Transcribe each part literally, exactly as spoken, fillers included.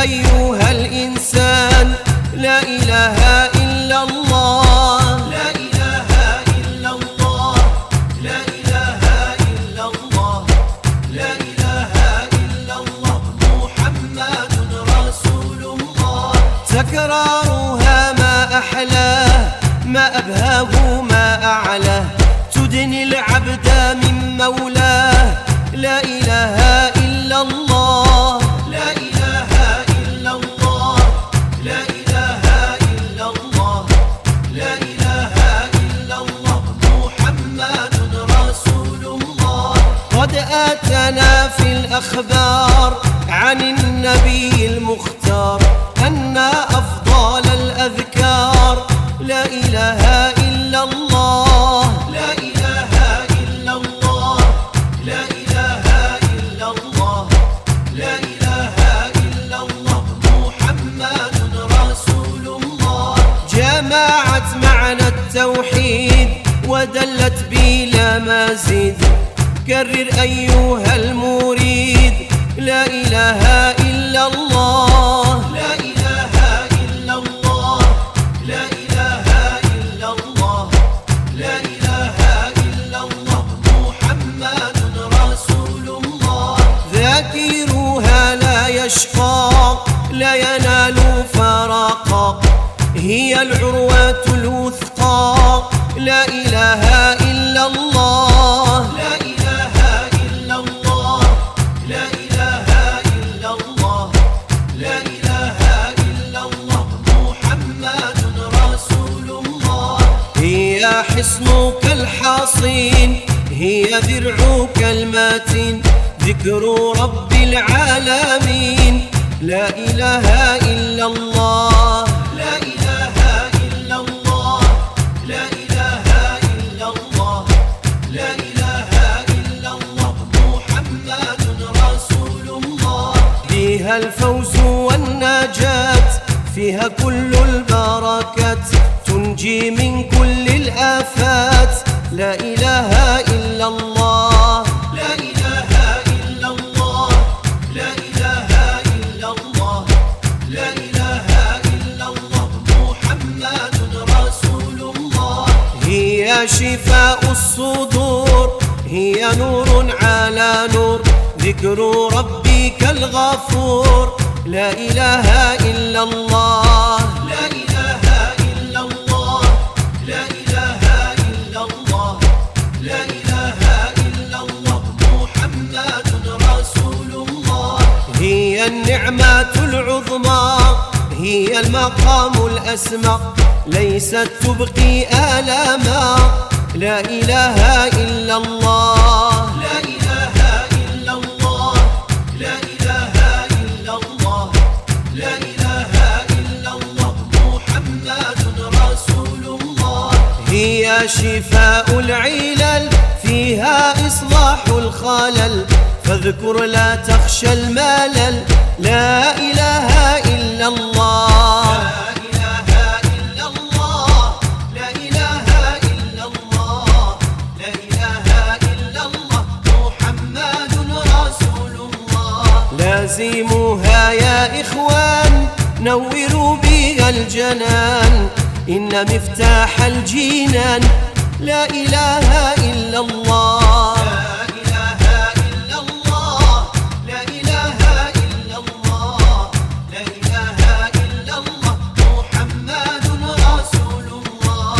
أيها الإنسان لا إله إلا الله، لا إله إلا الله، لا إله إلا الله، لا إله إلا الله، محمد رسول الله. تكرارها ما أحلاه، ما أبهاه ما أعلاه، تدني العبد من مولاه. لا إله إلا الله، لا إله إلا الله، لا إله إلا الله، لا إله إلا الله، محمد رسول الله. قد آتنا في الأخبار عن النبي المختار أن أفضل الأذكار لا إله إلا الله، لا إله إلا الله، لا إله إلا الله، لا إله إلا الله، محمد رسول الله. جمعت معنى التوحيد ودلت بلا مزيد. كرر أيها المريد لا إله إلا الله، لا إله إلا الله، لا إله إلا الله، لا إله إلا الله، محمد رسول الله. ذاكروها لا يشقى لا ينال فراقا، هي العروة الوثقى لا إله إلا الله، لا إله إلا الله، لا إله إلا الله، لا إله إلا الله، محمد رسول الله. هي حصنك الحصين، هي درعك المتين، ذكر رب العالمين لا إله إلا الله، لا إله إلا الله، لا إله إلا الله، لا إله إلا الله، محمد رسول الله. فيها الفوز والنجاة، فيها كل البركات، تنجي من كل الآفات لا إله إلا الله، لا إله إلا الله، لا إله إلا الله، لا إله إلا الله، محمد رسول الله. هي شفاء الصدور، هي نور على نور، ذكر ربك الغفور لا إله إلا الله، لا إله إلا الله، لا إله إلا الله، لا إله إلا الله، محمد رسول الله. هي النعمة العظمى، هي المقام الأسمى، ليست تبقي آلاما لا إله إلا الله، لا إله إلا الله، لا إله إلا الله، لا إله إلا الله، محمد رسول الله. هي شفاء العلل، فيها إصلاح الخلل، فاذكر لا تخشى الملل لا إله إلا الله، لا إله إلا الله، لا إله إلا الله، لا إله إلا الله، محمد رسول الله. لازموها يا إخوان، نوروا بها الجنان، إن مفتاح الجنان لا إله إلا الله، لا إله إلا الله، لا إله إلا الله، لا إله إلا الله، محمد رسول الله.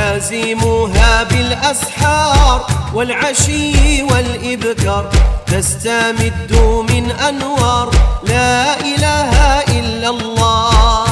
لازموها بالأسحار والعشي والإبكار، تستمد من أنوار لا إله إلا الله،